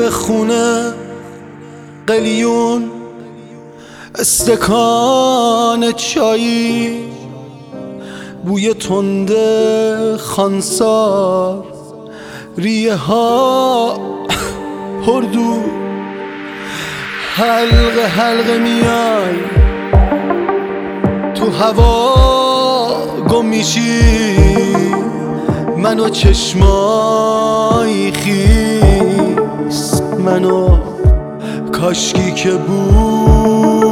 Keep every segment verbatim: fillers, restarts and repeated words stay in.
به خونه قلیون، استکان چایی، بوی تند خانسار، ریه ها پردو، حلقه حلقه میای تو هوا گم میشی، منو چشمای خیس، منو کاشکی که بود.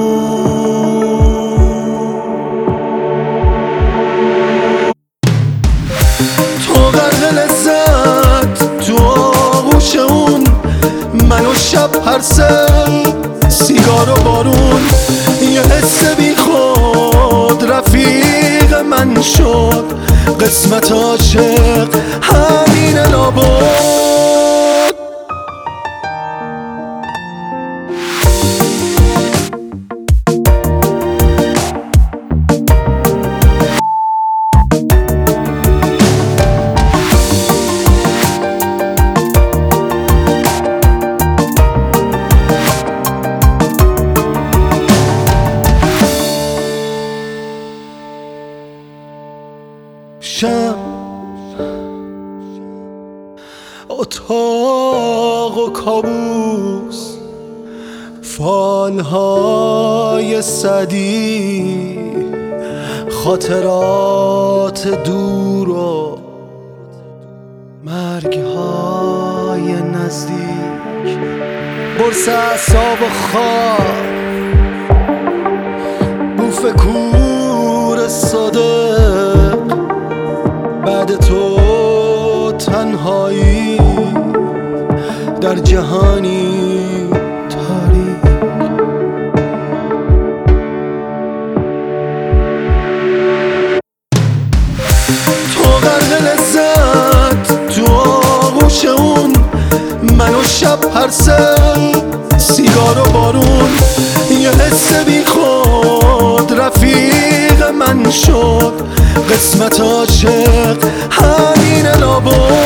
تو غرق لذت تو آغوش اون، منو شب پرسل سیگار و بارون، یه حس بی خود رفیق من شد، قسمت عاشق همین لابد. شب اتاق و کابوس، فالهای صدی، خاطرات دور و مرگهای نزدیک، برس اعصاب و خواب، بوف کور صادق، بعد تو تنهایی در جهانی تاریک. تو غرق لذت تو آغوش اون، منو شب پرسل سیگار و بارون، یه حس بی خود رفیق من شد، قسمت عاشق همین لابد.